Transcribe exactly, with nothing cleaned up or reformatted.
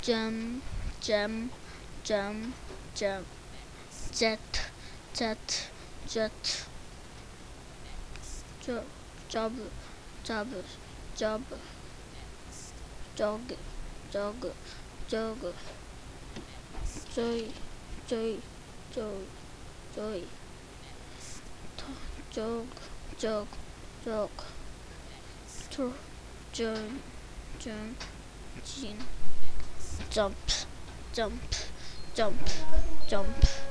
jump, jump, jump, jump, jet, jet, jet, job, job, job, job, jog, jog, jog, joy, joy, joy, joy, jog, jog, jog, tur, jump, jump, jin, jump, jump, jump, jump.